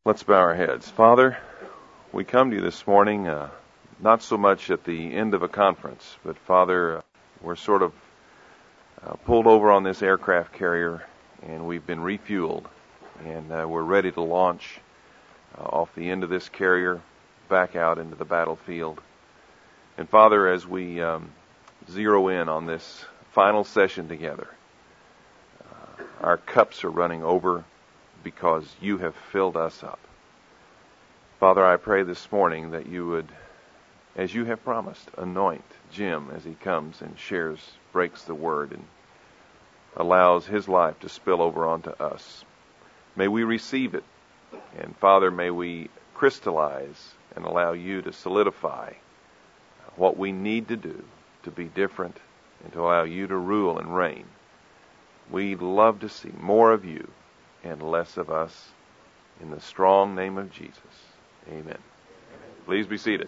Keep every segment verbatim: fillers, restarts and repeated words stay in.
Let's bow our heads. Father, we come to you this morning, uh, not so much at the end of a conference, but Father, uh, we're sort of uh, pulled over on this aircraft carrier, and we've been refueled, and uh, we're ready to launch uh, off the end of this carrier back out into the battlefield. And Father, as we um, zero in on this final session together, uh, our cups are running over because you have filled us up. Father, I pray this morning that you would, as you have promised, anoint Jim as he comes and shares, breaks the word, and allows his life to spill over onto us. May we receive it, and Father, may we crystallize and allow you to solidify what we need to do to be different and to allow you to rule and reign. We love to see more of you and less of us. In the strong name of Jesus, amen. Please be seated.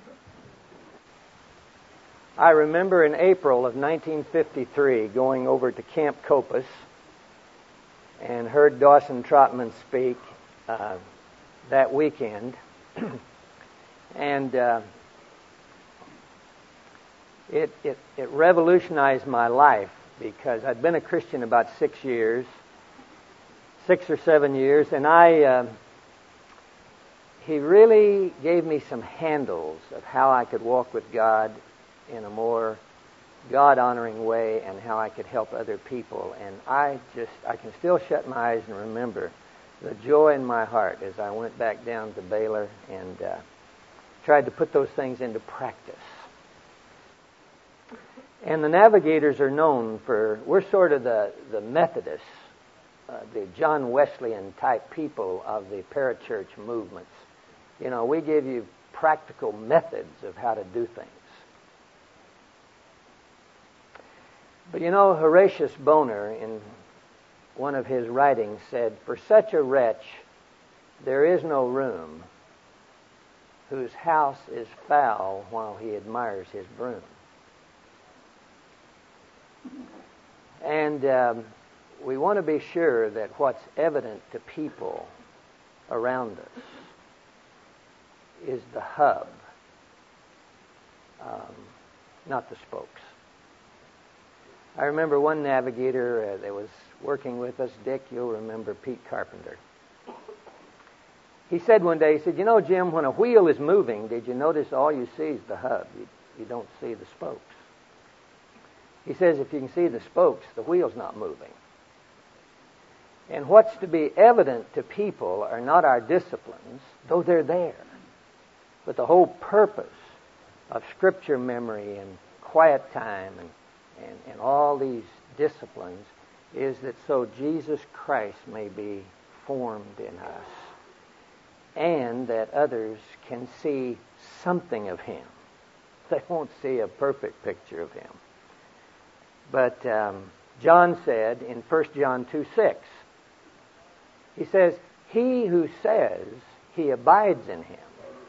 I remember in April of nineteen fifty-three going over to Camp Copus and heard Dawson Trotman speak uh, that weekend. and uh, it, it, it revolutionized my life because I'd been a Christian about six years. Six or seven years, and I, uh, he really gave me some handles of how I could walk with God in a more God-honoring way and how I could help other people. And I just, I can still shut my eyes and remember the joy in my heart as I went back down to Baylor and uh, tried to put those things into practice. And the Navigators are known for, we're sort of the, the Methodists, Uh, the John Wesleyan type people of the parachurch movements. You know, we give you practical methods of how to do things. But you know, Horatius Bonar, in one of his writings, said, "For such a wretch there is no room whose house is foul while he admires his broom." And um, we want to be sure that what's evident to people around us is the hub, um, not the spokes. I remember one navigator uh, that was working with us, Dick, you'll remember Pete Carpenter. He said one day, he said, "You know, Jim, when a wheel is moving, did you notice all you see is the hub? You, you don't see the spokes." He says, if you can see the spokes, the wheel's not moving. And what's to be evident to people are not our disciplines, though they're there. But the whole purpose of Scripture memory and quiet time and, and, and all these disciplines is that so Jesus Christ may be formed in us and that others can see something of Him. They won't see a perfect picture of Him. But um, John said in First John two six, he says, "He who says he abides in Him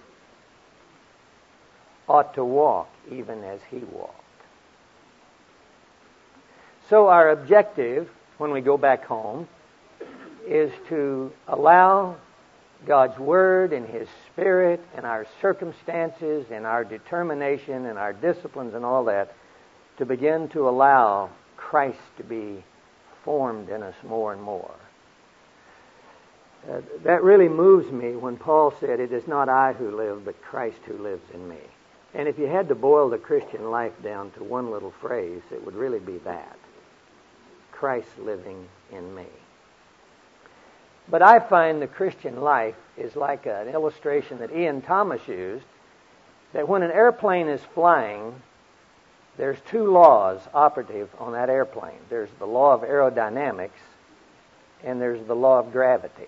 ought to walk even as He walked." So our objective when we go back home is to allow God's Word and His Spirit and our circumstances and our determination and our disciplines and all that to begin to allow Christ to be formed in us more and more. Uh, that really moves me when Paul said, "It is not I who live, but Christ who lives in me." And if you had to boil the Christian life down to one little phrase, it would really be that. Christ living in me. But I find the Christian life is like an illustration that Ian Thomas used, that when an airplane is flying, there's two laws operative on that airplane. There's the law of aerodynamics and there's the law of gravity.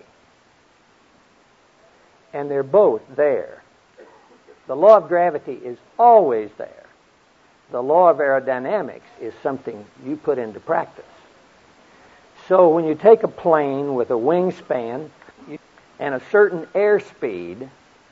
And they're both there. The law of gravity is always there. The law of aerodynamics is something you put into practice. So when you take a plane with a wingspan and a certain airspeed,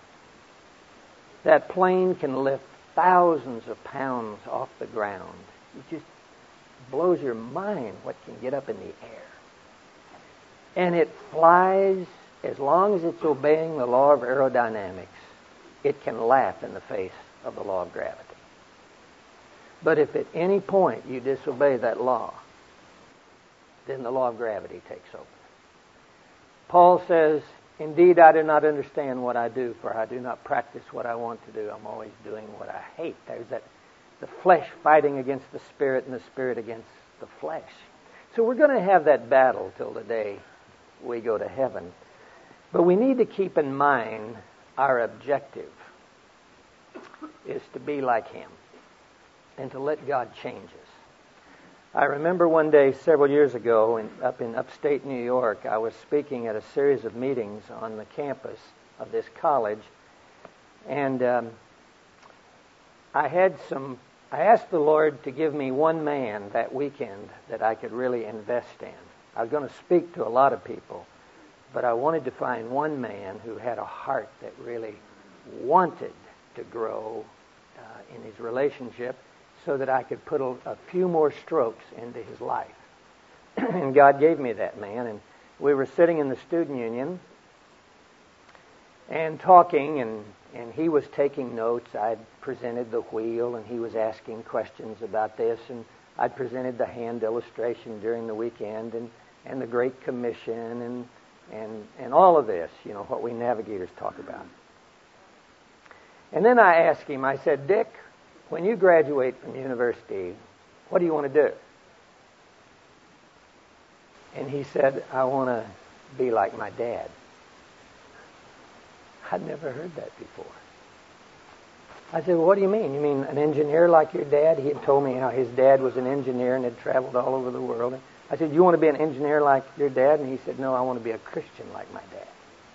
that plane can lift thousands of pounds off the ground. It just blows your mind what can get up in the air. And it flies as long as it's obeying the law of aerodynamics, it can laugh in the face of the law of gravity. But if at any point you disobey that law, then the law of gravity takes over. Paul says, indeed, I do not understand what I do, for I do not practice what I want to do. I'm always doing what I hate. There's that the flesh fighting against the spirit and the spirit against the flesh. So we're going to have that battle till the day we go to heaven. But we need to keep in mind our objective is to be like Him and to let God change us. I remember one day several years ago in, up in upstate New York, I was speaking at a series of meetings on the campus of this college, and um, I had some. I asked the Lord to give me one man that weekend that I could really invest in. I was going to speak to a lot of people, but I wanted to find one man who had a heart that really wanted to grow uh, in his relationship, so that I could put a, a few more strokes into his life. And God gave me that man, and we were sitting in the student union and talking, and, and he was taking notes. I'd presented the wheel, and he was asking questions about this, and I'd presented the hand illustration during the weekend, and, and the Great Commission, and, and, and all of this, you know, what we navigators talk about. And then I asked him, I said, Dick, when you graduate from university, what do you want to do? And he said, I want to be like my dad. I'd never heard that before. I said, well, what do you mean? You mean an engineer like your dad? He had told me how his dad was an engineer and had traveled all over the world. I said, you want to be an engineer like your dad? And he said, no, I want to be a Christian like my dad.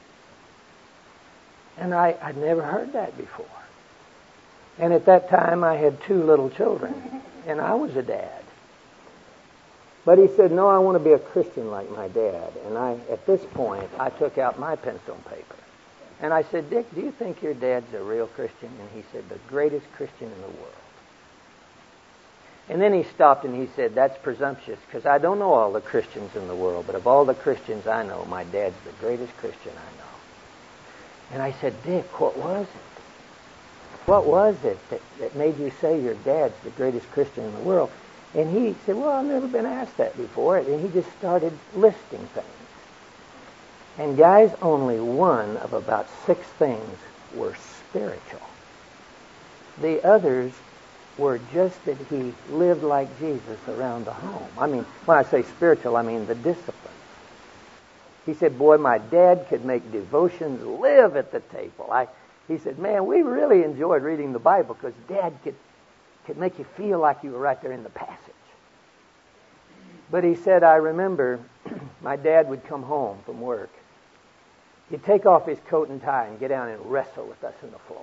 And I, I'd never heard that before. And at that time, I had two little children, and I was a dad. But he said, no, I want to be a Christian like my dad. And I, at this point, I took out my pencil and paper. And I said, Dick, do you think your dad's a real Christian? And he said, the greatest Christian in the world. And then he stopped and he said, that's presumptuous, because I don't know all the Christians in the world, but of all the Christians I know, my dad's the greatest Christian I know. And I said, Dick, what was it? What was it that, that made you say your dad's the greatest Christian in the world? And he said, well, I've never been asked that before. And he just started listing things. And guys, only one of about six things were spiritual. The others were just that he lived like Jesus around the home. I mean, when I say spiritual, I mean the discipline. He said, boy, my dad could make devotions live at the table. I He said, man, we really enjoyed reading the Bible because Dad could, could make you feel like you were right there in the passage. But he said, I remember my dad would come home from work. He'd take off his coat and tie and get down and wrestle with us on the floor.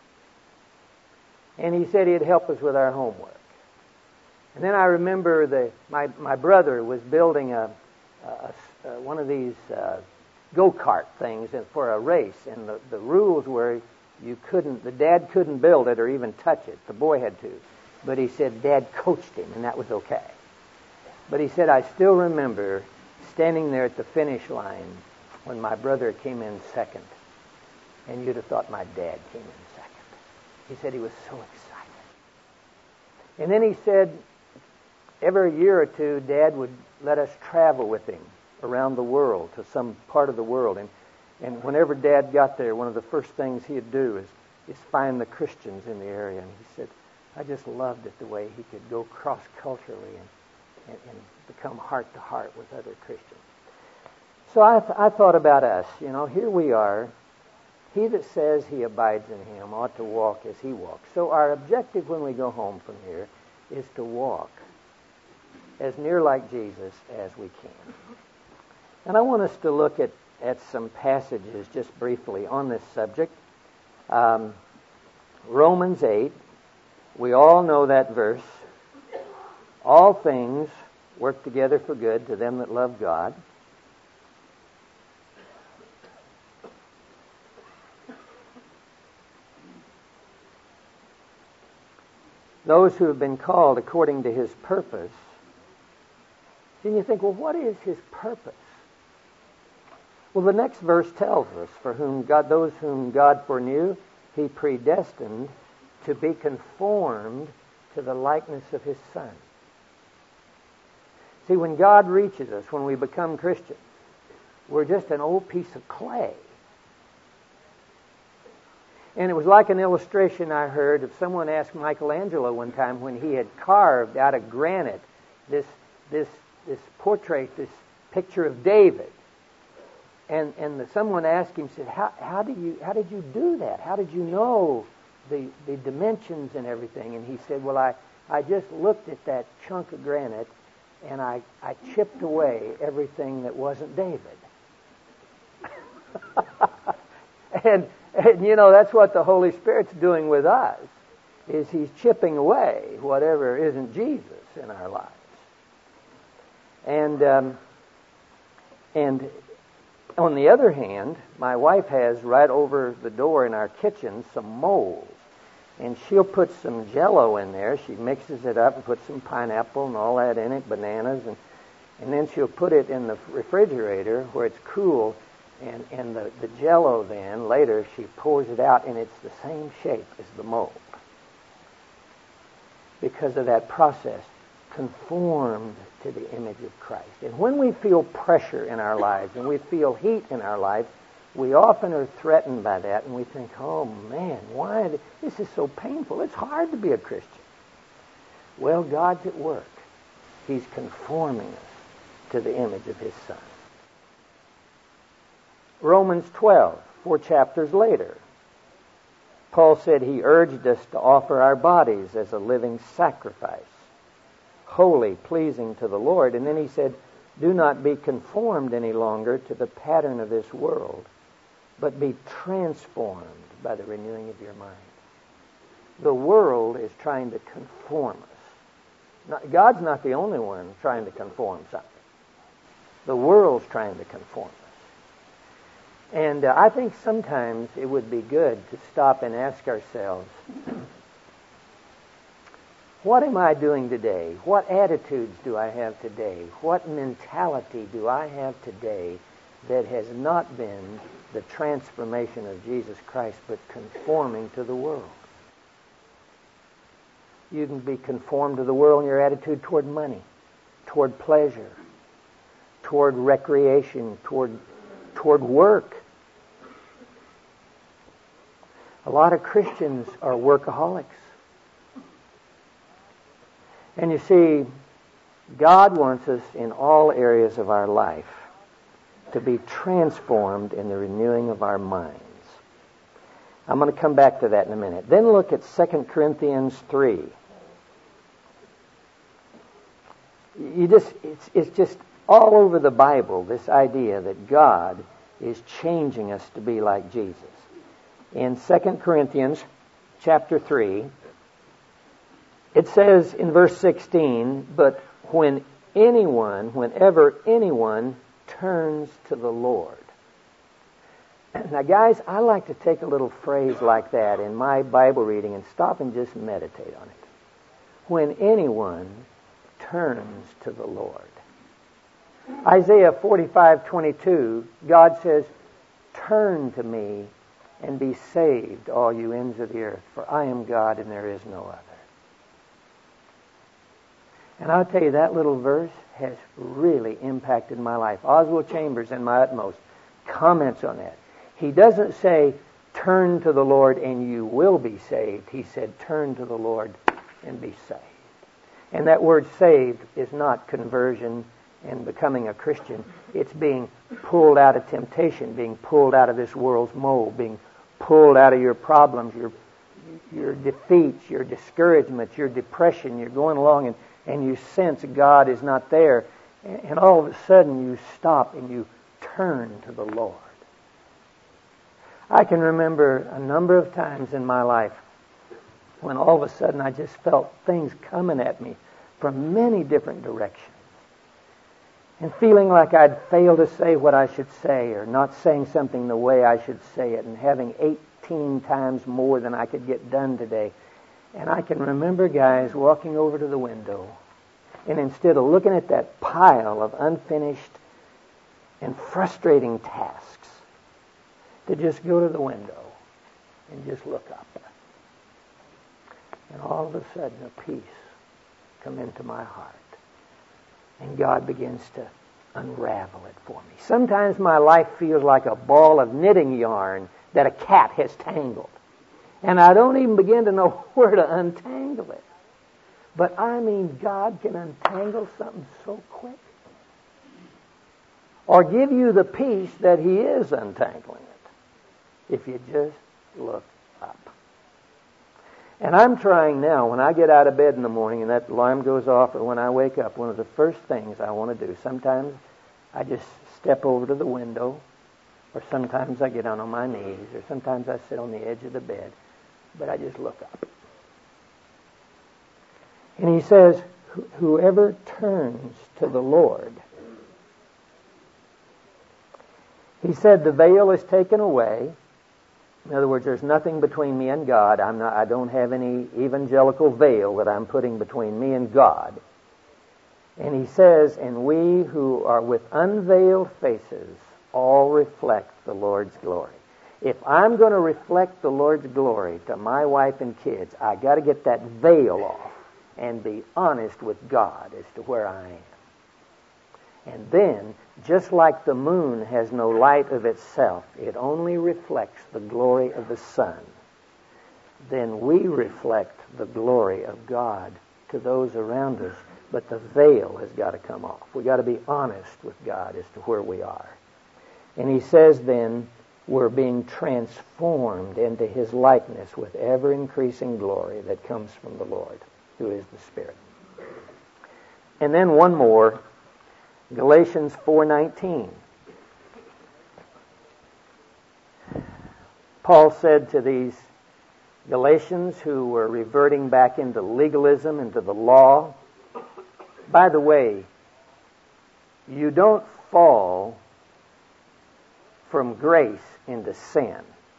And he said he'd help us with our homework. And then I remember the my, my brother was building a, a, a one of these uh, go-kart things for a race, and the, the rules were you couldn't, the dad couldn't build it or even touch it. The boy had to. But he said Dad coached him, and that was okay. But he said, I still remember standing there at the finish line when my brother came in second, and you'd have thought my dad came in second. He said he was so excited. And then he said every year or two, Dad would let us travel with him around the world to some part of the world. And, and whenever Dad got there, one of the first things he'd do is, is find the Christians in the area. And he said, I just loved it the way he could go cross-culturally and, and, and become heart-to-heart with other Christians. So I, th- I thought about us. You know, here we are. He that says he abides in him ought to walk as he walks. So our objective when we go home from here is to walk as near like Jesus as we can. And I want us to look at, at some passages just briefly on this subject. Um, Romans eight, we all know that verse. All things work together for good to them that love God. Those who have been called according to his purpose. Then you think, well, what is his purpose? Well, the next verse tells us, for whom God, those whom God foreknew, He predestined to be conformed to the likeness of His Son. See, when God reaches us, when we become Christians, we're just an old piece of clay. And it was like an illustration I heard of someone asked Michelangelo one time when he had carved out of granite this this this portrait, this picture of David. And and the, someone asked him, said, how how do you how did you do that? How did you know the the dimensions and everything? And he said, well, I, I just looked at that chunk of granite and I, I chipped away everything that wasn't David. and And, you know, that's what the Holy Spirit's doing with us, is He's chipping away whatever isn't Jesus in our lives. And um, and on the other hand, my wife has right over the door in our kitchen some molds. And she'll put some Jell-O in there. She mixes it up and puts some pineapple and all that in it, bananas, and, and then she'll put it in the refrigerator where it's cool. And, and the, the Jell-O then, later, she pours it out, and it's the same shape as the mold. Because of that process, conformed to the image of Christ. And when we feel pressure in our lives, and we feel heat in our lives, we often are threatened by that, and we think, oh man, why? This is so painful. It's hard to be a Christian. Well, God's at work. He's conforming us to the image of His Son. Romans twelve, four chapters later, Paul said He urged us to offer our bodies as a living sacrifice, holy, pleasing to the Lord. And then he said, do not be conformed any longer to the pattern of this world, but be transformed by the renewing of your mind. The world is trying to conform us. Not, God's not the only one trying to conform something. The world's trying to conform us. And uh, I think sometimes it would be good to stop and ask ourselves, what am I doing today? What attitudes do I have today? What mentality do I have today that has not been the transformation of Jesus Christ, but conforming to the world? You can be conformed to the world in your attitude toward money, toward pleasure, toward recreation, toward toward work. A lot of Christians are workaholics. And you see, God wants us in all areas of our life to be transformed in the renewing of our minds. I'm going to come back to that in a minute. Then look at Second Corinthians three. You just it's, it's just all over the Bible, this idea that God is changing us to be like Jesus. In Second Corinthians chapter three, it says in verse sixteen, but when anyone, whenever anyone turns to the Lord. Now guys, I like to take a little phrase like that in my Bible reading and stop and just meditate on it. When anyone turns to the Lord. Isaiah forty-five twenty-two, God says, turn to me and be saved, all you ends of the earth, for I am God and there is no other. And I'll tell you, that little verse has really impacted my life. Oswald Chambers, in My Utmost, comments on that. He doesn't say, turn to the Lord and you will be saved. He said, turn to the Lord and be saved. And that word saved is not conversion and becoming a Christian. It's being pulled out of temptation, being pulled out of this world's mold, being pulled out of your problems, your your defeats, your discouragements, your depression. You're going along and, and you sense God is not there. And, and all of a sudden you stop and you turn to the Lord. I can remember a number of times in my life when all of a sudden I just felt things coming at me from many different directions. And feeling like I'd failed to say what I should say, or not saying something the way I should say it, and having eighteen times more than I could get done today. And I can remember guys walking over to the window, and instead of looking at that pile of unfinished and frustrating tasks to just go to the window and just look up. And all of a sudden a peace come into my heart. And God begins to unravel it for me. Sometimes my life feels like a ball of knitting yarn that a cat has tangled. And I don't even begin to know where to untangle it. But I mean, God can untangle something so quick. Or give you the peace that He is untangling it, if you just look up. And I'm trying now, when I get out of bed in the morning and that alarm goes off, or when I wake up, one of the first things I want to do, sometimes I just step over to the window, or sometimes I get down on my knees, or sometimes I sit on the edge of the bed, but I just look up. And He says, whoever turns to the Lord, He said the veil is taken away. In other words, there's nothing between me and God. I'm not, I don't have any evangelical veil that I'm putting between me and God. And He says, and we who are with unveiled faces all reflect the Lord's glory. If I'm going to reflect the Lord's glory to my wife and kids, I got to get that veil off and be honest with God as to where I am. And then, just like the moon has no light of itself, it only reflects the glory of the sun, then we reflect the glory of God to those around us. But the veil has got to come off. We've got to be honest with God as to where we are. And He says then, we're being transformed into His likeness with ever-increasing glory that comes from the Lord, who is the Spirit. And then one more, Galatians four nineteen. Paul said to these Galatians who were reverting back into legalism, into the law, by the way, you don't fall from grace into sin.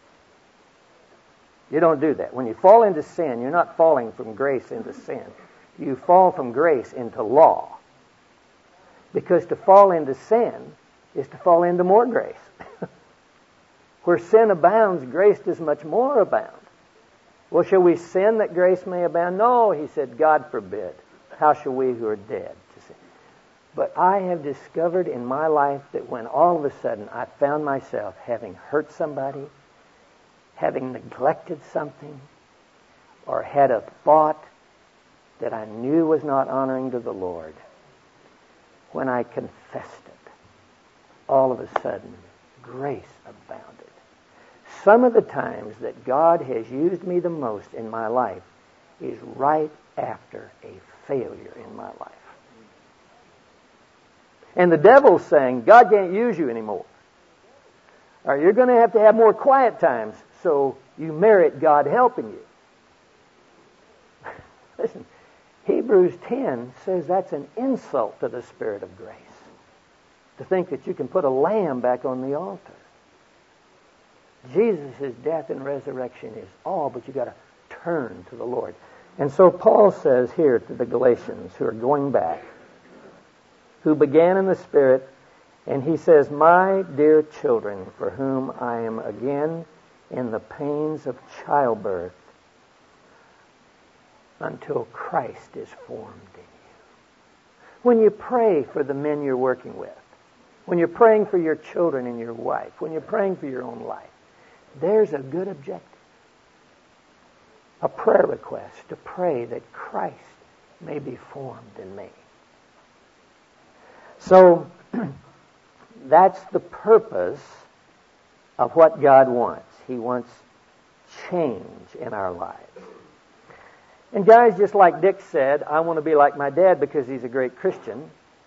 You don't do that. When you fall into sin, you're not falling from grace into sin. You fall from grace into law. Because to fall into sin is to fall into more grace. Where sin abounds, grace does much more abound. Well, shall we sin that grace may abound? No, he said, God forbid. How shall we who are dead to sin? But I have discovered in my life that when all of a sudden I found myself having hurt somebody, having neglected something, or had a thought that I knew was not honoring to the Lord, when I confessed it, all of a sudden, grace abounded. Some of the times that God has used me the most in my life is right after a failure in my life. And the devil's saying, God can't use you anymore. Or you're going to have to have more quiet times so you merit God helping you. Listen, Hebrews ten says that's an insult to the Spirit of grace. To think that you can put a lamb back on the altar. Jesus' death and resurrection is all, but you've got to turn to the Lord. And so Paul says here to the Galatians who are going back, who began in the Spirit, and he says, my dear children, for whom I am again in the pains of childbirth, until Christ is formed in you. When you pray for the men you're working with, when you're praying for your children and your wife, when you're praying for your own life, there's a good objective. A prayer request to pray that Christ may be formed in me. So, that's the purpose of what God wants. He wants change in our lives. And guys, just like Dick said, I want to be like my dad because he's a great Christian.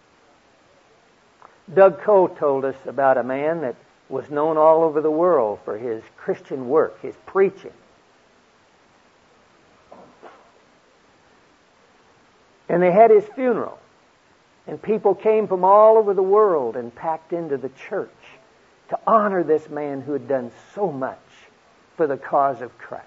Doug Coe told us about a man that was known all over the world for his Christian work, his preaching. And they had his funeral. And people came from all over the world and packed into the church to honor this man who had done so much for the cause of Christ.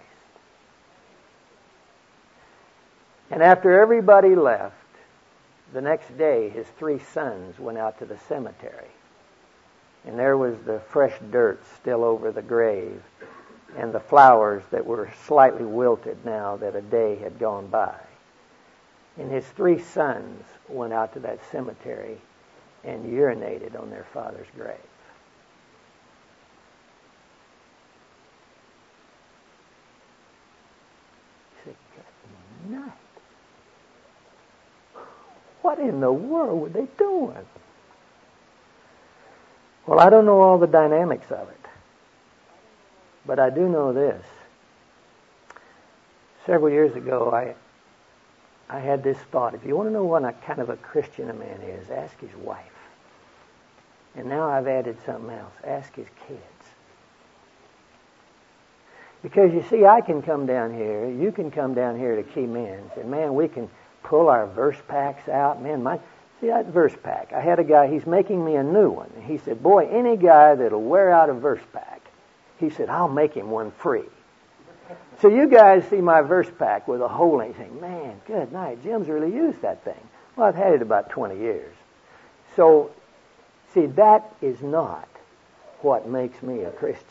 And after everybody left, the next day his three sons went out to the cemetery And there was the fresh dirt still over the grave, and the flowers that were slightly wilted now that a day had gone by. And his three sons went out to that cemetery and urinated on their father's grave. He said, good night. What in the world were they doing? Well, I don't know all the dynamics of it, but I do know this. Several years ago, I I had this thought. If you want to know what a kind of a Christian a man is, ask his wife. And now I've added something else. Ask his kids. Because you see, I can come down here, you can come down here to Key Men's, and man, we can pull our verse packs out. Man, my see that verse pack. I had a guy, he's making me a new one. And he said, boy, any guy that'll wear out a verse pack, he said, I'll make him one free. So you guys see my verse pack with a hole in it, saying, man, good night, Jim's really used that thing. Well, I've had it about twenty years. So, see, that is not what makes me a Christian.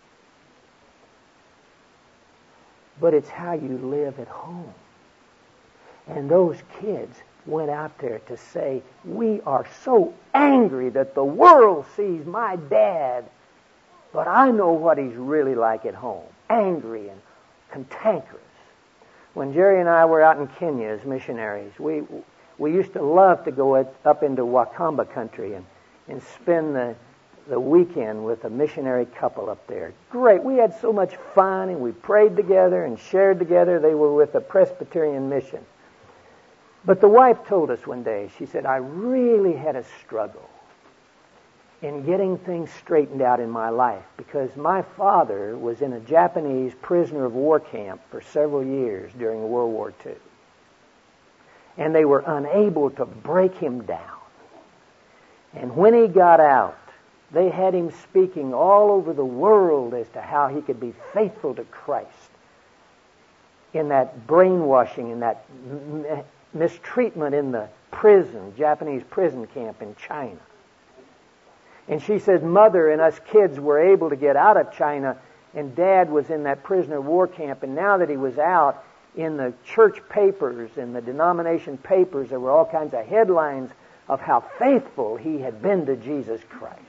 But it's how you live at home. And those kids went out there to say, we are so angry that the world sees my dad, but I know what he's really like at home. Angry and cantankerous. When Jerry and I were out in Kenya as missionaries, we we used to love to go up into Wakamba country and, and spend the, the weekend with a missionary couple up there. Great. We had so much fun, and we prayed together and shared together. They were with a Presbyterian mission. But the wife told us one day, she said, I really had a struggle in getting things straightened out in my life because my father was in a Japanese prisoner of war camp for several years during World War Two. And they were unable to break him down. And when he got out, they had him speaking all over the world as to how he could be faithful to Christ in that brainwashing, in that mistreatment in the prison, Japanese prison camp in China. And she said, Mother and us kids were able to get out of China, and Dad was in that prisoner of war camp. And now that he was out, in the church papers, in the denomination papers, there were all kinds of headlines of how faithful he had been to Jesus Christ.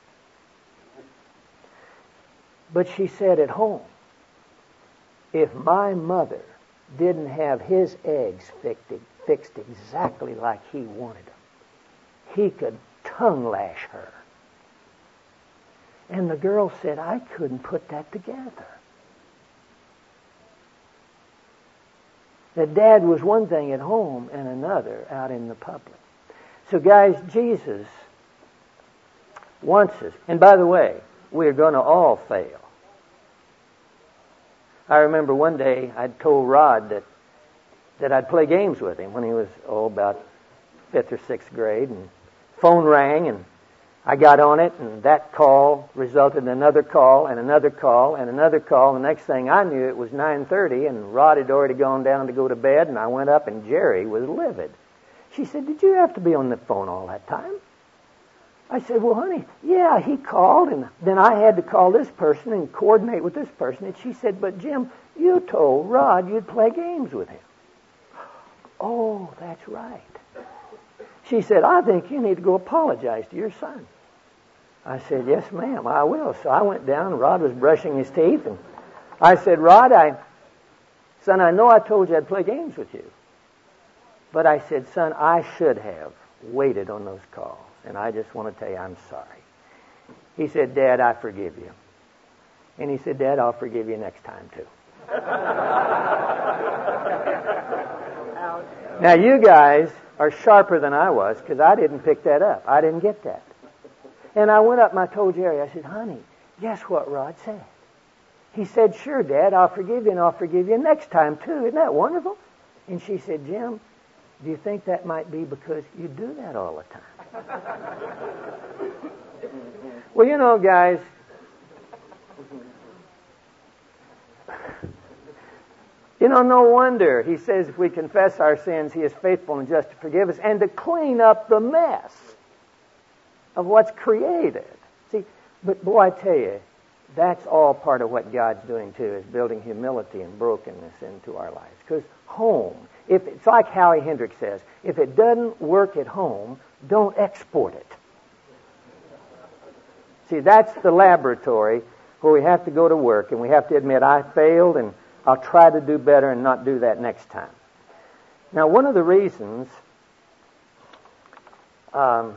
But she said at home, if my mother didn't have his eggs fixed, fixed exactly like he wanted them, he could tongue lash her. And the girl said, I couldn't put that together. That Dad was one thing at home and another out in the public. So guys, Jesus wants us. And by the way, we're going to all fail. I remember one day I'd told Rod that that I'd play games with him when he was, oh, about fifth or sixth grade. And phone rang, and I got on it, and that call resulted in another call, and another call, and another call. The next thing I knew, it was nine thirty, and Rod had already gone down to go to bed, and I went up, and Jerry was livid. She said, did you have to be on the phone all that time? I said, well, honey, yeah, he called, and then I had to call this person and coordinate with this person. And she said, but Jim, you told Rod you'd play games with him. Oh, that's right. She said, I think you need to go apologize to your son. I said, yes, ma'am, I will. So I went down. Rod was brushing his teeth, and I said, Rod, I, son, I know I told you I'd play games with you. But I said, son, I should have waited on those calls. And I just want to tell you I'm sorry. He said, Dad, I forgive you. And he said, Dad, I'll forgive you next time too. Now you guys are sharper than I was because I didn't pick that up. I didn't get that. And I went up and I told Jerry, I said, honey, guess what Rod said? He said, sure, Dad, I'll forgive you and I'll forgive you next time too. Isn't that wonderful? And she said, Jim, do you think that might be because you do that all the time? Well, you know, guys, you know, no wonder he says if we confess our sins, he is faithful and just to forgive us and to clean up the mess of what's created. See, but boy, I tell you, that's all part of what God's doing too, is building humility and brokenness into our lives. Because home, if it's like Howie Hendricks says, if it doesn't work at home, don't export it. See, that's the laboratory where we have to go to work and we have to admit, I failed and I'll try to do better and not do that next time. Now, one of the reasons um,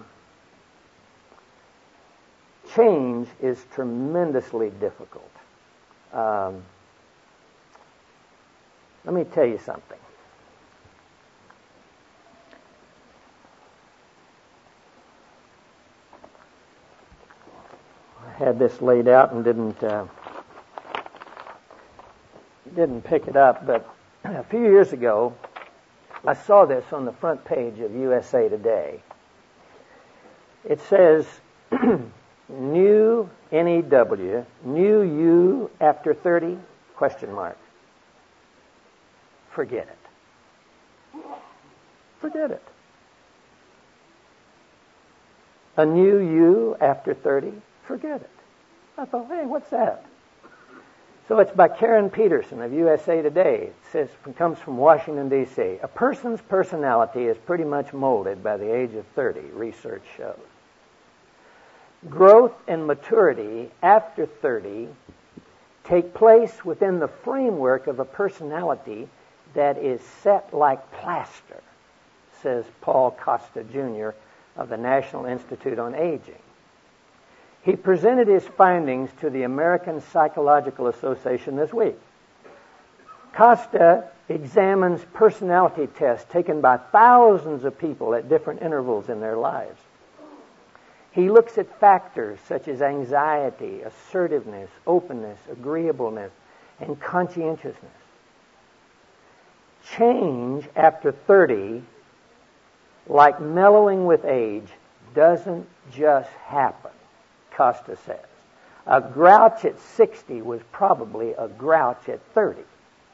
change is tremendously difficult. Um, let me tell you something. I had this laid out and didn't uh, didn't pick it up, but a few years ago, I saw this on the front page of U S A Today. It says, new N E W, new you after thirty, question mark. Forget it. Forget it. A new you after thirty, forget it. I thought, hey, what's that? So it's by Karen Peterson of U S A Today. It says, it comes from Washington, D C A person's personality is pretty much molded by the age of thirty, research shows. Growth and maturity after thirty take place within the framework of a personality that is set like plaster, says Paul Costa, Junior of the National Institute on Aging. He presented his findings to the American Psychological Association this week. Costa examines personality tests taken by thousands of people at different intervals in their lives. He looks at factors such as anxiety, assertiveness, openness, agreeableness, and conscientiousness. Change after thirty, like mellowing with age, doesn't just happen, Costa says. A grouch at sixty was probably a grouch at thirty.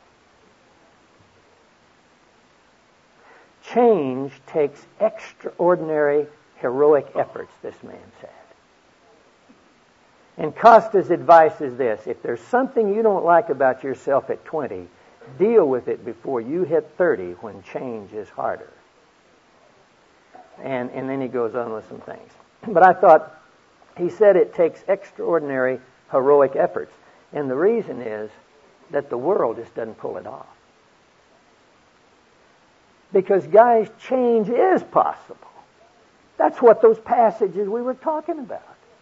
Change takes extraordinary heroic efforts, this man said. And Costa's advice is this: if there's something you don't like about yourself at twenty, deal with it before you hit thirty, when change is harder. And, and then he goes on with some things. But I thought, he said it takes extraordinary heroic efforts. And the reason is that the world just doesn't pull it off. Because, guys, change is possible. That's what those passages we were talking about.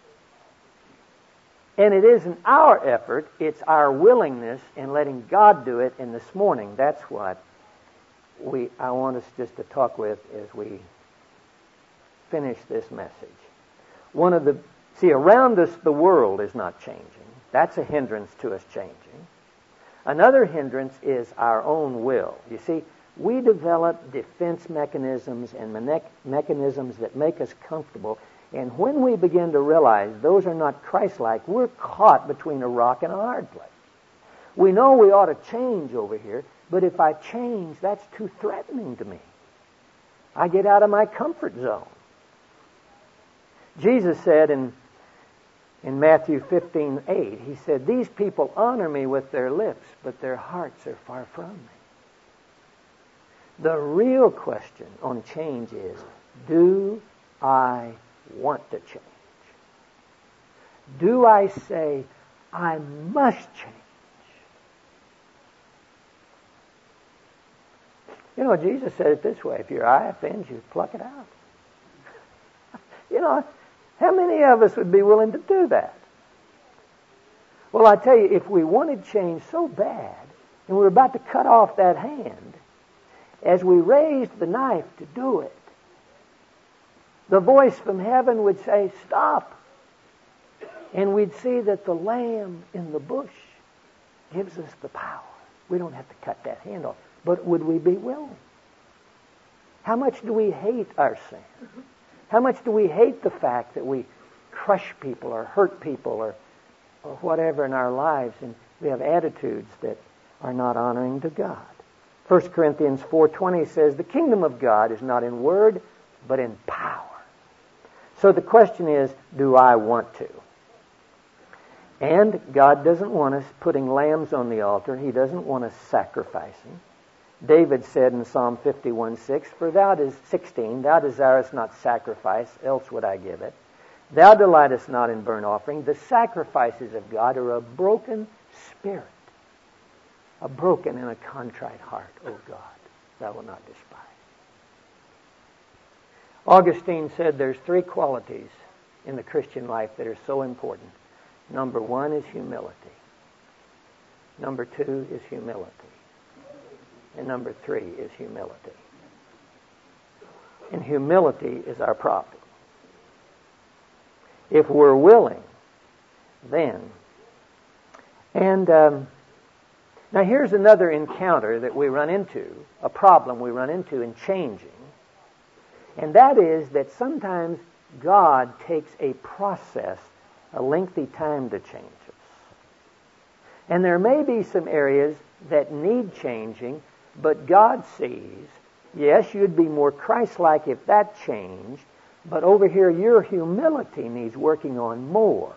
And it isn't our effort, it's our willingness in letting God do it. And this morning, that's what we I want us just to talk with as we finish this message. One of the see, around us the world is not changing. That's a hindrance to us changing. Another hindrance is our own will. You see, we develop defense mechanisms and me- mechanisms that make us comfortable. And when we begin to realize those are not Christ-like, we're caught between a rock and a hard place. We know we ought to change over here, but if I change, that's too threatening to me. I get out of my comfort zone. Jesus said in, in Matthew fifteen eight, he said, "These people honor me with their lips, but their hearts are far from me." The real question on change is, do I want to change? Do I say, I must change? You know, Jesus said it this way: if your eye offends you, pluck it out. You know, how many of us would be willing to do that? Well, I tell you, if we wanted change so bad, and we were about to cut off that hand, as we raised the knife to do it, the voice from heaven would say, "Stop." And we'd see that the lamb in the bush gives us the power. We don't have to cut that hand off. But would we be willing? How much do we hate our sin? How much do we hate the fact that we crush people or hurt people or, or whatever in our lives, and we have attitudes that are not honoring to God? First Corinthians four twenty says, "The kingdom of God is not in word, but in power." So the question is, do I want to? And God doesn't want us putting lambs on the altar. He doesn't want us sacrificing. David said in Psalm fifty-one six, For thou des- sixteen, thou desirest not sacrifice, else would I give it. Thou delightest not in burnt offering. The sacrifices of God are a broken spirit, a broken and a contrite heart, O God, thou wilt not despise. Augustine said there's three qualities in the Christian life that are so important. Number one is humility. Number two is humility. And number three is humility. And humility is our problem. If we're willing, then. And um, now here's another encounter that we run into, a problem we run into in changing. And that is that sometimes God takes a process, a lengthy time to change us. And there may be some areas that need changing, but God sees, yes, you'd be more Christ-like if that changed, but over here your humility needs working on more.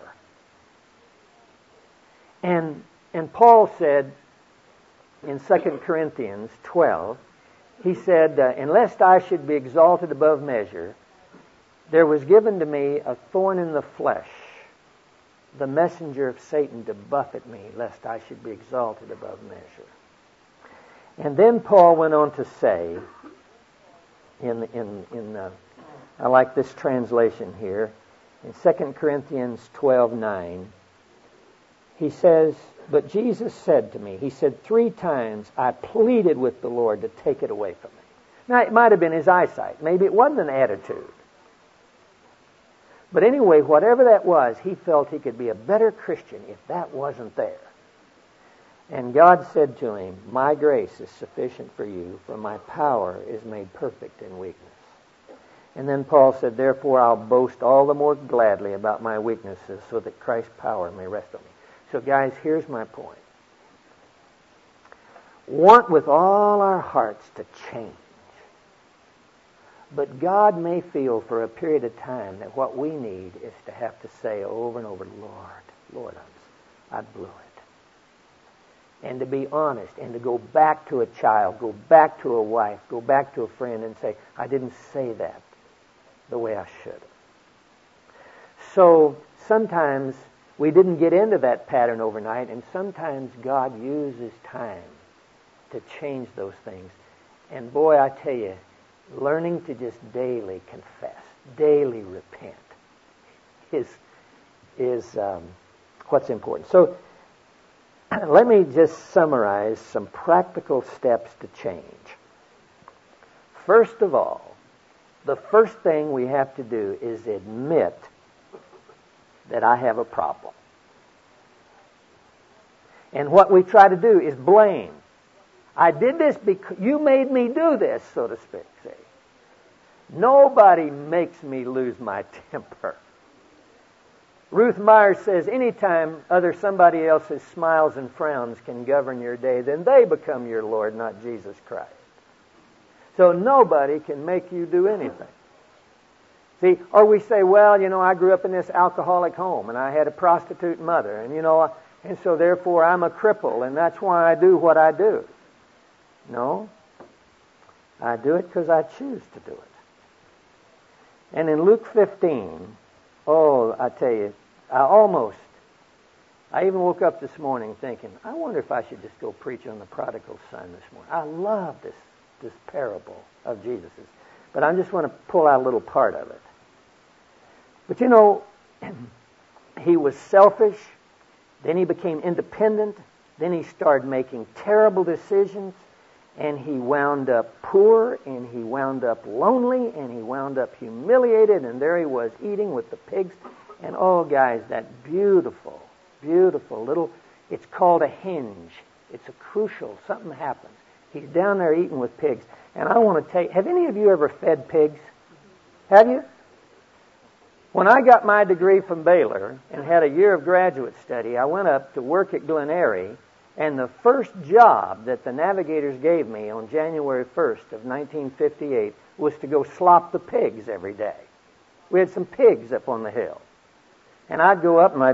And and Paul said in Second Corinthians twelve, he said, uh, "Unless I should be exalted above measure, there was given to me a thorn in the flesh, the messenger of Satan to buffet me, lest I should be exalted above measure." And then Paul went on to say, in in in uh, I like this translation here, in Second Corinthians twelve nine, he says, "But Jesus said to me," he said, "three times I pleaded with the Lord to take it away from me." Now, it might have been his eyesight. Maybe it wasn't an attitude. But anyway, whatever that was, he felt he could be a better Christian if that wasn't there. And God said to him, "My grace is sufficient for you, for my power is made perfect in weakness." And then Paul said, "Therefore I'll boast all the more gladly about my weaknesses, so that Christ's power may rest on me." So guys, here's my point. Want with all our hearts to change. But God may feel for a period of time that what we need is to have to say over and over, "Lord, Lord, I'm, I blew it." And to be honest, and to go back to a child, go back to a wife, go back to a friend and say, "I didn't say that the way I should have." So sometimes we didn't get into that pattern overnight, and sometimes God uses time to change those things. And boy, I tell you, learning to just daily confess, daily repent is, is um, what's important. So let me just summarize some practical steps to change. First of all, the first thing we have to do is admit that I have a problem. And what we try to do is blame. I did this because you made me do this, so to speak. See? Nobody makes me lose my temper. Ruth Myers says, anytime other somebody else's smiles and frowns can govern your day, then they become your Lord, not Jesus Christ. So nobody can make you do anything. See, or we say, well, you know, I grew up in this alcoholic home, and I had a prostitute mother, and, you know, and so therefore I'm a cripple, and that's why I do what I do. No. I do it because I choose to do it. And in Luke fifteen, oh, I tell you, I almost, I even woke up this morning thinking, I wonder if I should just go preach on the prodigal son this morning. I love this, this parable of Jesus's. But I just want to pull out a little part of it. But you know, he was selfish, then he became independent, then he started making terrible decisions, and he wound up poor, and he wound up lonely, and he wound up humiliated, and there he was eating with the pigs. And oh, guys, that beautiful, beautiful little, it's called a hinge. It's a crucial, something happens. He's down there eating with pigs. And I want to tell you, have any of you ever fed pigs? Have you? When I got my degree from Baylor and had a year of graduate study, I went up to work at Glen Eyrie, and the first job that the navigators gave me on January first of nineteen fifty-eight was to go slop the pigs every day. We had some pigs up on the hill. And I'd go up and I'd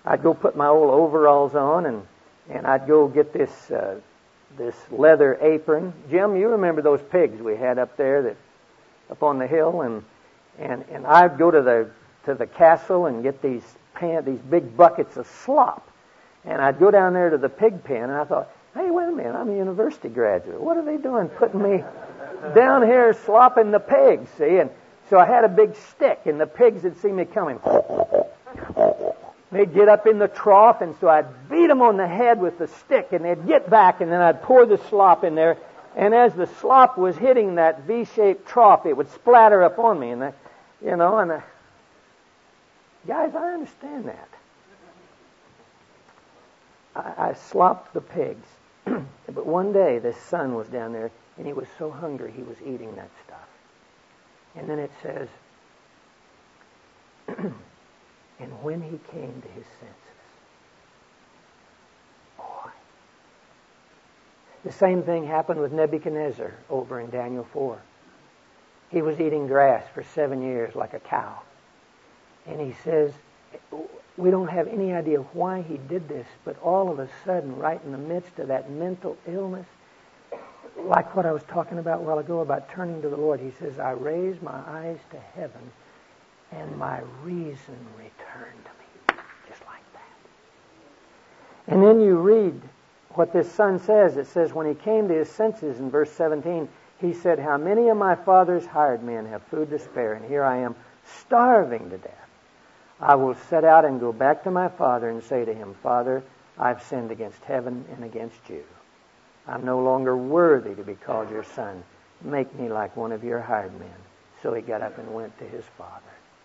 I'd go put my old overalls on, and and I'd go get this uh, this leather apron. Jim, you remember those pigs we had up there that up on the hill, and and and I'd go to the to the castle and get these pan these big buckets of slop, and I'd go down there to the pig pen, and I thought, hey, wait a minute, I'm a university graduate. What are they doing putting me down here slopping the pigs? See, and so I had a big stick, and the pigs would see me coming. They'd get up in the trough, and so I'd beat them on the head with the stick, and they'd get back, and then I'd pour the slop in there. And as the slop was hitting that V-shaped trough, it would splatter up on me, and I, you know, and I, guys, I understand that. I, I slopped the pigs, but one day this son was down there, and he was so hungry he was eating that stuff. And then it says, and when he came to his senses, boy. The same thing happened with Nebuchadnezzar over in Daniel four. He was eating grass for seven years like a cow. And he says, we don't have any idea why he did this, but all of a sudden, right in the midst of that mental illness, like what I was talking about a while ago about turning to the Lord, he says, I raised my eyes to heaven, and my reason returned to me, just like that. And then you read what this son says. It says, when he came to his senses in verse seventeen, he said, how many of my father's hired men have food to spare, and here I am starving to death. I will set out and go back to my father and say to him, Father, I've sinned against heaven and against you. I'm no longer worthy to be called your son. Make me like one of your hired men. So he got up and went to his father.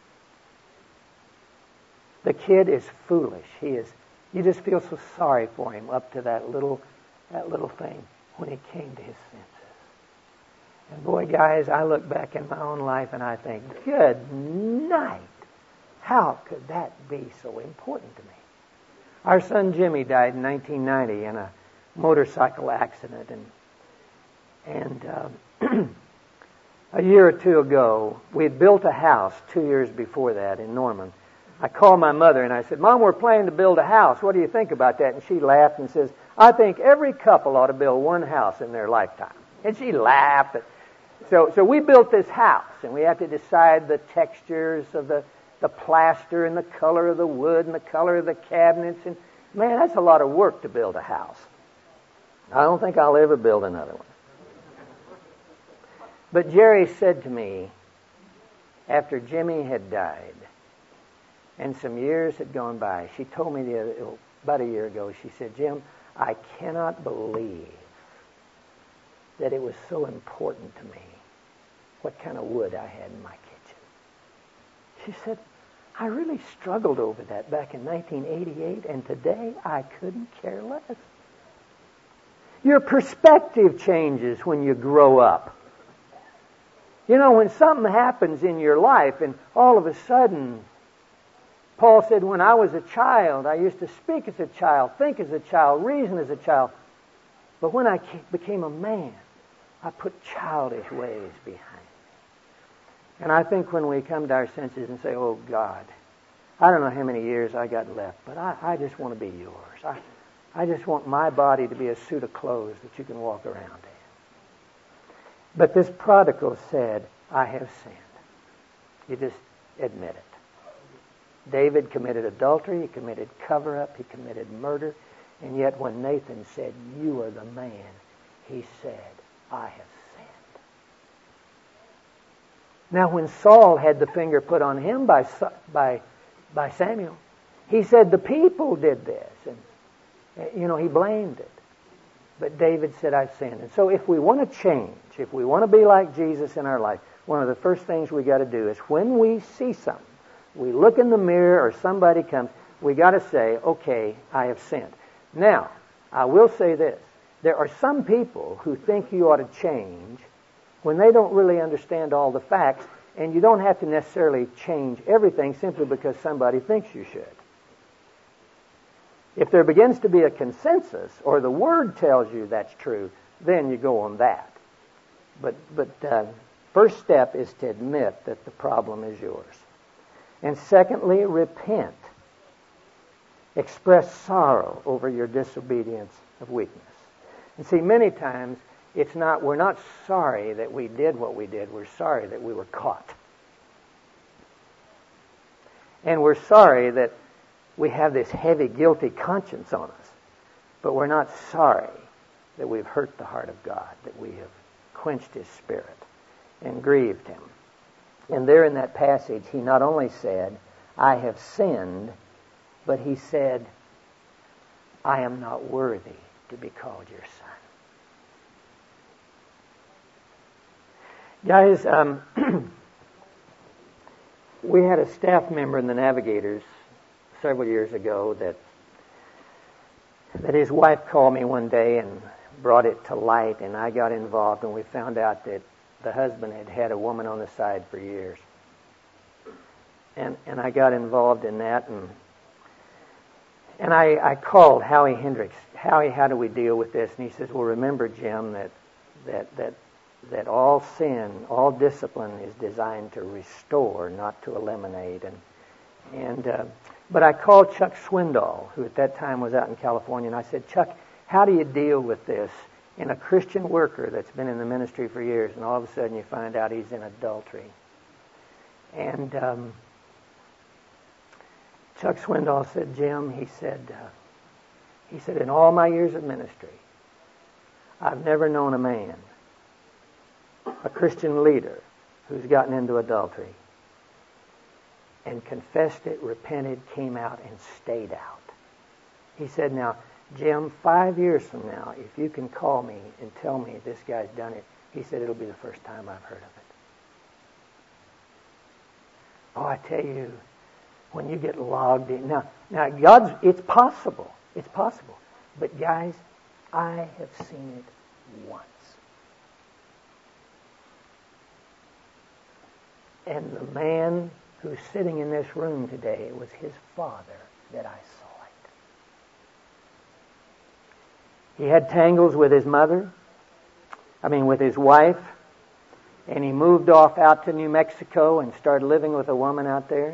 The kid is foolish. He is. You just feel so sorry for him up to that little, that little thing when he came to his senses. And boy, guys, I look back in my own life and I think, good night. How could that be so important to me? Our son Jimmy died in nineteen ninety in a motorcycle accident, and and uh, a year or two ago, we had built a house two years before that in Norman. I called my mother and I said, Mom, we're planning to build a house. What do you think about that? And she laughed and says, I think every couple ought to build one house in their lifetime. And she laughed. So, so we built this house, and we had to decide the textures of the, the plaster and the color of the wood and the color of the cabinets. And man, that's a lot of work to build a house. I don't think I'll ever build another one. But Jerry said to me, after Jimmy had died, and some years had gone by, she told me the other, about a year ago, she said, Jim, I cannot believe that it was so important to me what kind of wood I had in my kitchen. She said, I really struggled over that back in nineteen eighty-eight, and today I couldn't care less. Your perspective changes when you grow up. You know, when something happens in your life and all of a sudden, Paul said, when I was a child, I used to speak as a child, think as a child, reason as a child. But when I became a man, I put childish ways behind me. And I think when we come to our senses and say, oh God, I don't know how many years I got left, but I, I just want to be yours. I, I just want my body to be a suit of clothes that you can walk around in. But this prodigal said, I have sinned. You just admit it. David committed adultery, he committed cover-up, he committed murder, and yet when Nathan said, you are the man, he said, I have sinned. Now when Saul had the finger put on him by, by, by Samuel, he said the people did this, and you know, he blamed it. But David said, I've sinned. And so if we want to change, if we want to be like Jesus in our life, one of the first things we got to do is when we see something, we look in the mirror or somebody comes, we got to say, okay, I have sinned. Now, I will say this. There are some people who think you ought to change when they don't really understand all the facts, and you don't have to necessarily change everything simply because somebody thinks you should. If there begins to be a consensus, or the Word tells you that's true, then you go on that. But, but uh, first step is to admit that the problem is yours. And secondly, repent. Express sorrow over your disobedience of weakness. And see, many times it's not, we're not sorry that we did what we did. We're sorry that we were caught. And we're sorry that we have this heavy, guilty conscience on us. But we're not sorry that we've hurt the heart of God, that we have quenched His Spirit and grieved Him. And there in that passage, He not only said, I have sinned, but He said, I am not worthy to be called your son. Guys, um, we had a staff member in the Navigators several years ago that that his wife called me one day and brought it to light, and I got involved, and we found out that the husband had had a woman on the side for years. And and I got involved in that, and and I, I called Howie Hendricks. Howie, how do we deal with this? And he says, well, remember, Jim, that that that that all sin, all discipline is designed to restore, not to eliminate. And and uh, but I called Chuck Swindoll, who at that time was out in California, and I said, Chuck, how do you deal with this in a Christian worker that's been in the ministry for years, and all of a sudden you find out he's in adultery? And um, Chuck Swindoll said, Jim, he said, uh, he said, in all my years of ministry, I've never known a man, a Christian leader, who's gotten into adultery and confessed it, repented, came out, and stayed out. He said, now, Jim, five years from now, if you can call me and tell me this guy's done it, he said, it'll be the first time I've heard of it. Oh, I tell you, when you get logged in. Now, now God's, it's possible. It's possible. But guys, I have seen it once. And the man who's sitting in this room today, it was his father that I saw it. He had tangles with his mother, I mean with his wife, and he moved off out to New Mexico and started living with a woman out there.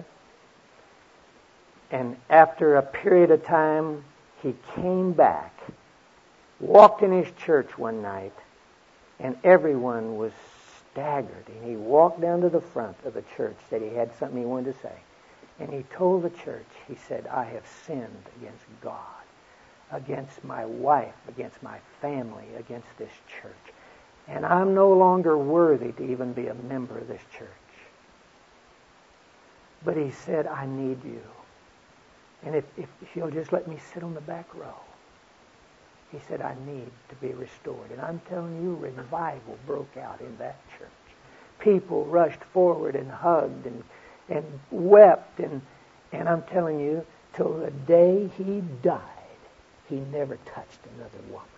And after a period of time, he came back, walked in his church one night, and everyone was staggered. And he walked down to the front of the church, said he had something he wanted to say. And he told the church, he said, I have sinned against God, against my wife, against my family, against this church. And I'm no longer worthy to even be a member of this church. But he said, I need you. And if, if you'll just let me sit on the back row. He said, I need to be restored. And I'm telling you, revival broke out in that church. People rushed forward and hugged and, and wept. And, and I'm telling you, till the day he died, he never touched another woman.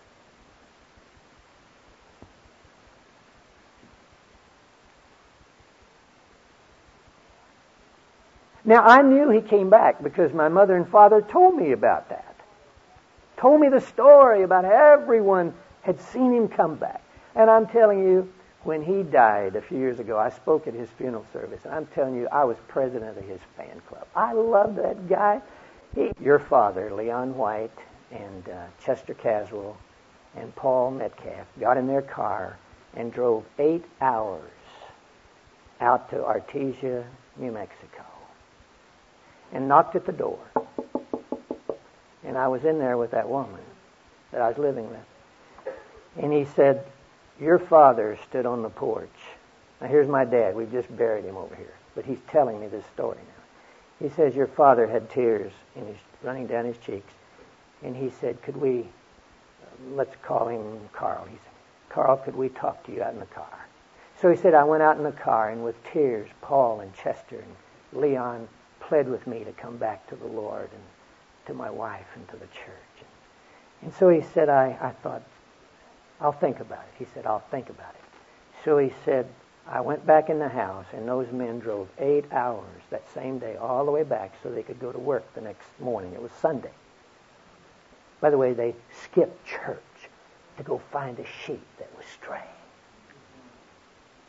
Now, I knew he came back because my mother and father told me about that. Told me the story about how everyone had seen him come back. And I'm telling you, when he died a few years ago, I spoke at his funeral service. And I'm telling you, I was president of his fan club. I love that guy. He, your father, Leon White, and uh, Chester Caswell, and Paul Metcalf got in their car and drove eight hours out to Artesia, New Mexico, and knocked at the door. And I was in there with that woman that I was living with. And he said, your father stood on the porch. Now here's my dad. We've just buried him over here. But he's telling me this story now. He says, your father had tears in his, running down his cheeks. And he said, could we, let's call him Carl. He said, Carl, could we talk to you out in the car? So he said, I went out in the car, and with tears, Paul and Chester and Leon pled with me to come back to the Lord and to my wife and to the church. And so he said, I, I thought, I'll think about it. He said, I'll think about it. So he said, I went back in the house, and those men drove eight hours that same day all the way back so they could go to work the next morning. It was Sunday. By the way, they skipped church to go find a sheep that was straying.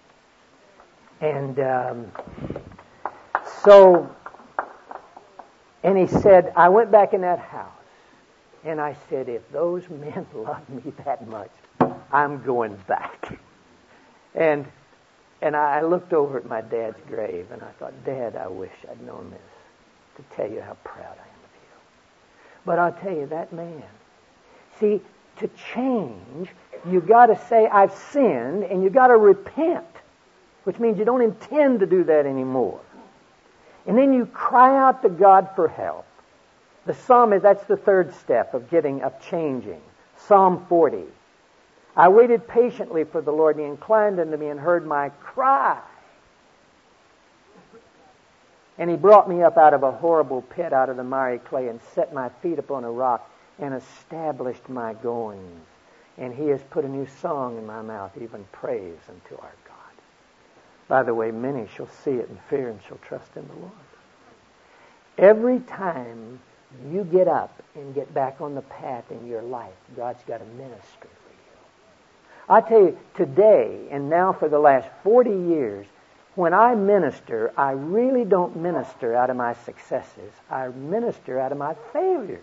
And um, so And he said, I went back in that house, and I said, if those men love me that much, I'm going back. And and I looked over at my dad's grave, and I thought, Dad, I wish I'd known this to tell you how proud I am of you. But I'll tell you, that man, see, to change, you got to say, I've sinned, and you got to repent, which means you don't intend to do that anymore. And then you cry out to God for help. The psalm is, that's the third step of getting, of changing. Psalm forty. I waited patiently for the Lord, and He inclined unto me and heard my cry. And He brought me up out of a horrible pit, out of the miry clay, and set my feet upon a rock, and established my goings. And He has put a new song in my mouth, even praise unto our God. By the way, many shall see it and fear and shall trust in the Lord. Every time you get up and get back on the path in your life, God's got a ministry for you. I tell you, today and now for the last forty years, when I minister, I really don't minister out of my successes. I minister out of my failures.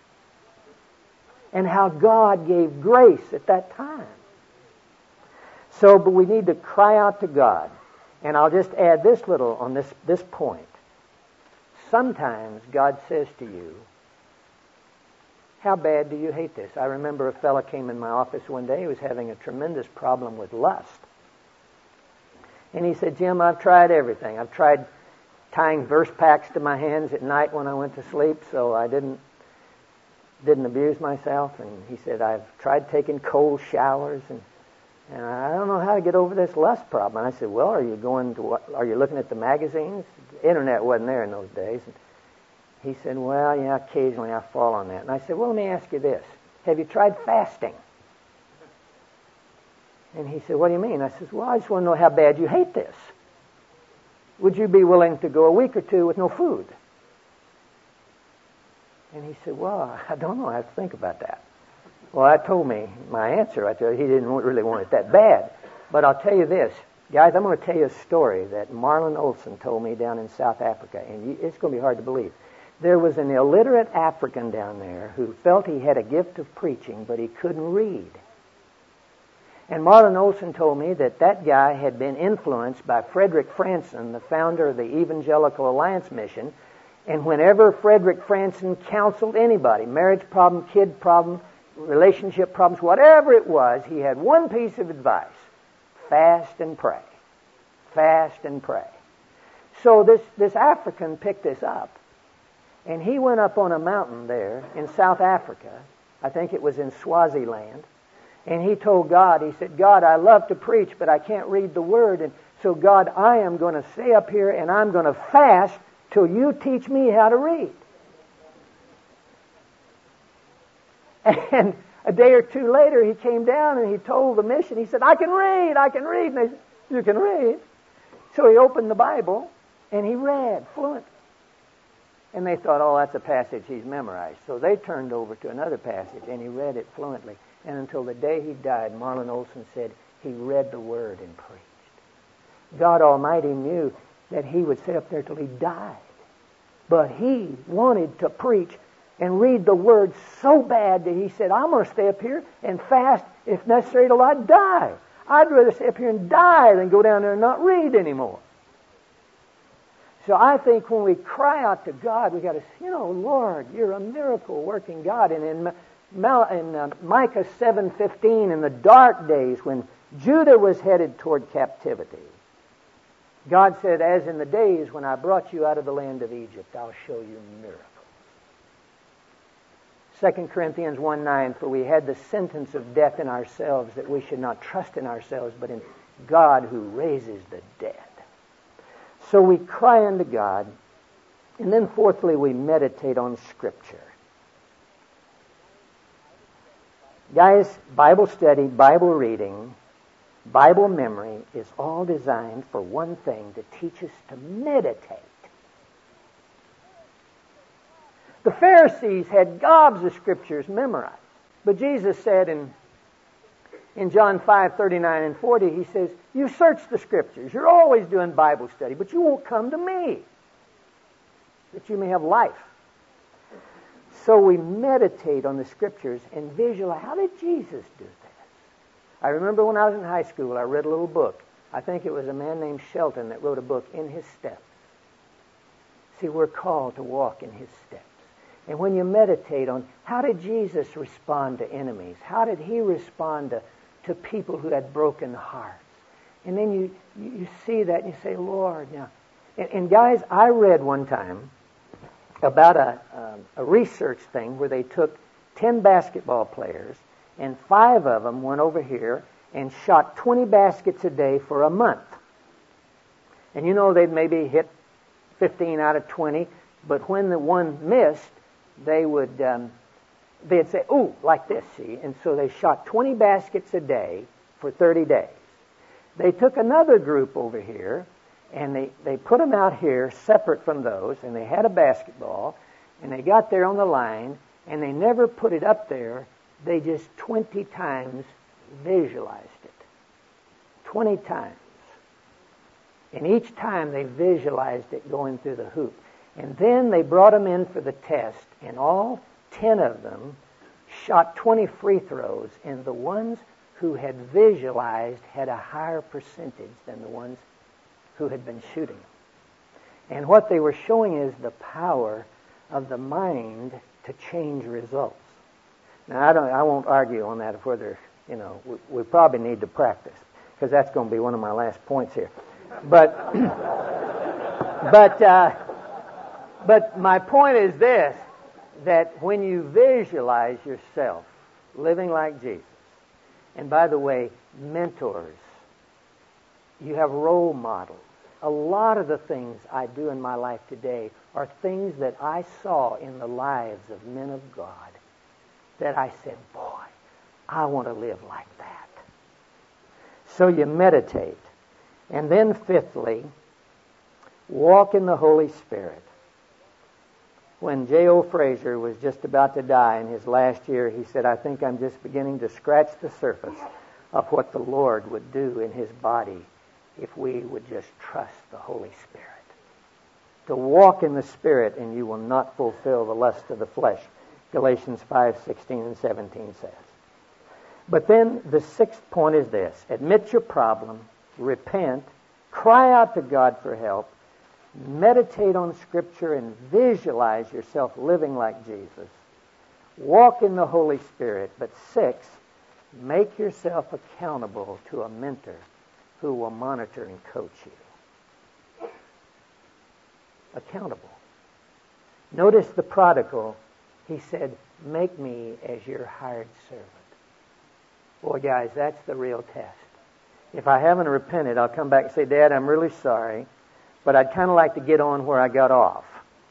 And how God gave grace at that time. So, but we need to cry out to God. And I'll just add this little on this, this point. Sometimes God says to you, how bad do you hate this? I remember a fellow came in my office one day who was having a tremendous problem with lust. And he said, Jim, I've tried everything. I've tried tying verse packs to my hands at night when I went to sleep so I didn't didn't abuse myself. And he said, I've tried taking cold showers and And I don't know how to get over this lust problem. And I said, well, are you going to what, are you looking at the magazines? The internet wasn't there in those days. And he said, well, yeah, occasionally I fall on that. And I said, well, let me ask you this. Have you tried fasting? And he said, what do you mean? I said, well, I just want to know how bad you hate this. Would you be willing to go a week or two with no food? And he said, well, I don't know. I have to think about that. Well, that told me my answer. I told you he didn't really want it that bad. But I'll tell you this. Guys, I'm going to tell you a story that Marlon Olson told me down in South Africa. And it's going to be hard to believe. There was an illiterate African down there who felt he had a gift of preaching, but he couldn't read. And Marlon Olson told me that that guy had been influenced by Frederick Franson, the founder of the Evangelical Alliance Mission. And whenever Frederick Franson counseled anybody, marriage problem, kid problem, relationship problems, whatever it was, he had one piece of advice. Fast and pray. Fast and pray. So this, this African picked this up. And he went up on a mountain there in South Africa. I think it was in Swaziland. And he told God, he said, God, I love to preach, but I can't read the Word. And so, God, I am going to stay up here and I'm going to fast till you teach me how to read. And a day or two later, he came down and he told the mission, he said, I can read, I can read. And they said, you can read? So he opened the Bible and he read fluently. And they thought, oh, that's a passage he's memorized. So they turned over to another passage and he read it fluently. And until the day he died, Marlon Olson said he read the Word and preached. God Almighty knew that he would stay up there till he died. But he wanted to preach and read the Word so bad that he said, I'm going to stay up here and fast, if necessary, till I die. I'd rather stay up here and die than go down there and not read anymore. So I think when we cry out to God, we got to say, you know, Lord, you're a miracle-working God. And in, Mal- in uh, Micah seven fifteen, in the dark days when Judah was headed toward captivity, God said, as in the days when I brought you out of the land of Egypt, I'll show you miracles. Second Corinthians one nine, for we had the sentence of death in ourselves, that we should not trust in ourselves, but in God who raises the dead. So we cry unto God, and then fourthly, we meditate on Scripture. Guys, Bible study, Bible reading, Bible memory is all designed for one thing, to teach us to meditate. The Pharisees had gobs of Scriptures memorized. But Jesus said in, in John five thirty-nine and forty, He says, you search the Scriptures. You're always doing Bible study, but you won't come to me, that you may have life So we meditate on the Scriptures and visualize, how did Jesus do this? I remember when I was in high school, I read a little book. I think it was a man named Shelton that wrote a book, In His Steps. See, we're called to walk in His steps. And when you meditate on, how did Jesus respond to enemies? How did He respond to, to people who had broken hearts? And then you, you see that and you say, Lord, now. And, and guys, I read one time about a, um, a research thing where they took ten basketball players and five of them went over here and shot twenty baskets a day for a month. And you know they'd maybe hit fifteen out of twenty, but when the one missed, they would um, they'd say, "Ooh, like this, see?" And so they shot twenty baskets a day for thirty days. They took another group over here, and they, they put them out here separate from those, and they had a basketball, and they got there on the line, and they never put it up there. They just twenty times visualized it. twenty times. And each time they visualized it going through the hoop. And then they brought them in for the test, and all ten of them shot twenty free throws, and the ones who had visualized had a higher percentage than the ones who had been shooting. And what they were showing is the power of the mind to change results. Now, I don't. I won't argue on that, whether, you know, we, we probably need to practice, because that's going to be one of my last points here. But, but, uh, but my point is this, that when you visualize yourself living like Jesus, and by the way, mentors, you have role models. A lot of the things I do in my life today are things that I saw in the lives of men of God that I said, boy, I want to live like that. So you meditate. And then fifthly, walk in the Holy Spirit. When J O Fraser was just about to die in his last year, he said, I think I'm just beginning to scratch the surface of what the Lord would do in his body if we would just trust the Holy Spirit. To walk in the Spirit, and you will not fulfill the lust of the flesh, Galatians five sixteen and seventeen says. But then the sixth point is this. Admit your problem, repent, cry out to God for help, meditate on Scripture, and visualize yourself living like Jesus. Walk in the Holy Spirit. But six, make yourself accountable to a mentor who will monitor and coach you. Accountable. Notice the prodigal. He said, make me as your hired servant. Boy, guys, that's the real test. If I haven't repented, I'll come back and say, Dad, I'm really sorry, but I'd kind of like to get on where I got off.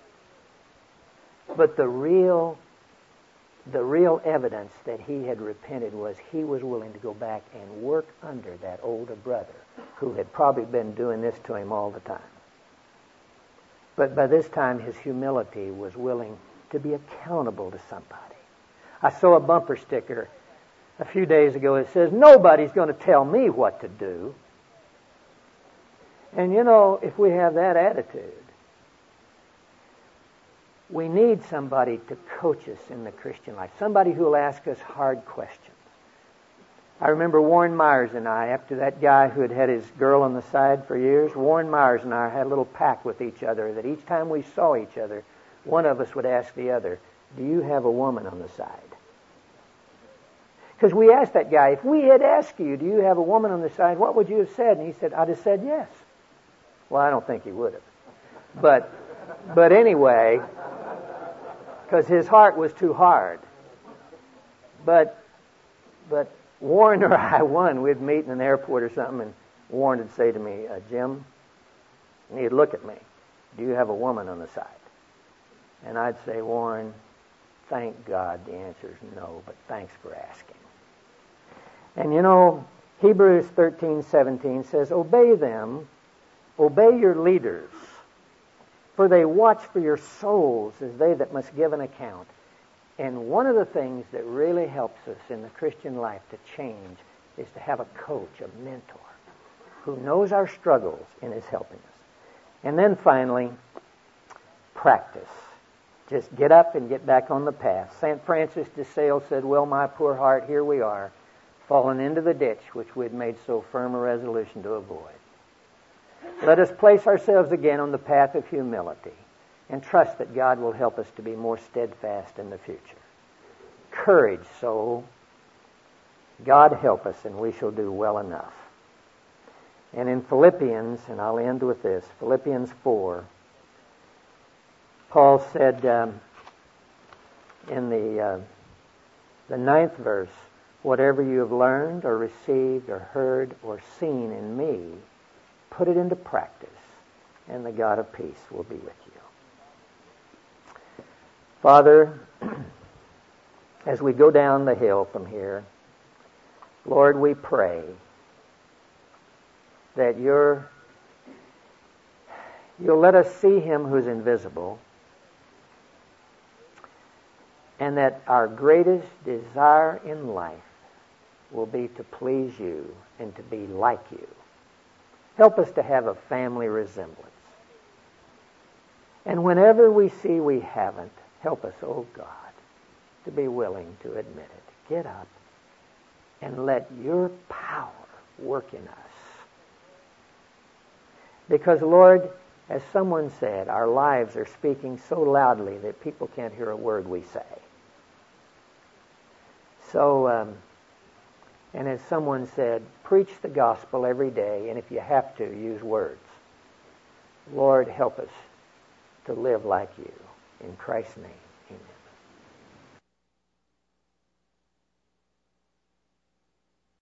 But the real, the real evidence that he had repented was he was willing to go back and work under that older brother who had probably been doing this to him all the time. But by this time, his humility was willing to be accountable to somebody. I saw a bumper sticker a few days ago. It says, nobody's going to tell me what to do. And you know, if we have that attitude, we need somebody to coach us in the Christian life. Somebody who will ask us hard questions. I remember Warren Myers and I, after that guy who had had his girl on the side for years, Warren Myers and I had a little pact with each other that each time we saw each other, one of us would ask the other, do you have a woman on the side? Because we asked that guy, if we had asked you, do you have a woman on the side, what would you have said? And he said, I'd have said yes. Well, I don't think he would have. But, but anyway, because his heart was too hard. But, but Warren or I, one, we'd meet in an airport or something, and Warren would say to me, uh, Jim, and he'd look at me, do you have a woman on the side? And I'd say, Warren, thank God the answer is no, but thanks for asking. And you know, Hebrews thirteen seventeen says, obey them, obey your leaders, for they watch for your souls as they that must give an account. And one of the things that really helps us in the Christian life to change is to have a coach, a mentor, who knows our struggles and is helping us. And then finally, practice. Just get up and get back on the path. Saint Francis de Sales said, well, my poor heart, here we are, fallen into the ditch which we had made so firm a resolution to avoid. Let us place ourselves again on the path of humility and trust that God will help us to be more steadfast in the future. Courage, soul. God help us, and we shall do well enough. And in Philippians, and I'll end with this, Philippians four, Paul said um, in the uh, the ninth verse, whatever you have learned or received or heard or seen in me, put it into practice, and the God of peace will be with you. Father, as we go down the hill from here, Lord, we pray that you're, you'll let us see him who's invisible, and that our greatest desire in life will be to please you and to be like you. Help us to have a family resemblance. And whenever we see we haven't, help us, oh God, to be willing to admit it. Get up and let your power work in us. Because, Lord, as someone said, our lives are speaking so loudly that people can't hear a word we say. So, um, and as someone said, preach the gospel every day, and if you have to, use words. Lord, help us to live like you. In Christ's name.